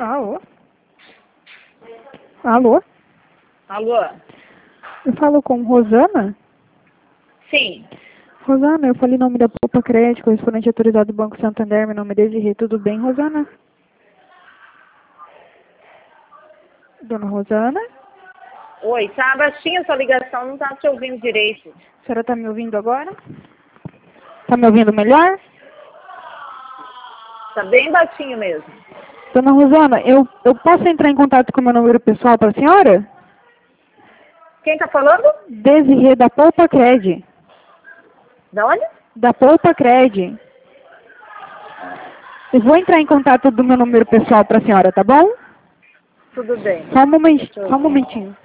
Alô? Alô? Alô? Eu falo com Rosana? Sim. Rosana, eu falei em nome da Poupa Crédito, correspondente autorizado do Banco Santander. Meu nome é Desirê. Tudo bem, Rosana? Dona Rosana? Oi, tá baixinha a sua ligação, não tá te ouvindo direito. A senhora está me ouvindo agora? Está me ouvindo melhor? Tá bem baixinho mesmo. Dona Rosana, eu posso entrar em contato com o meu número pessoal para a senhora? Quem tá falando? Desirê, da Poupa Crédito. Da onde? Da Poupa Crédito. Eu vou entrar em contato do meu número pessoal para a senhora, tá bom? Tudo bem. Só um momentinho.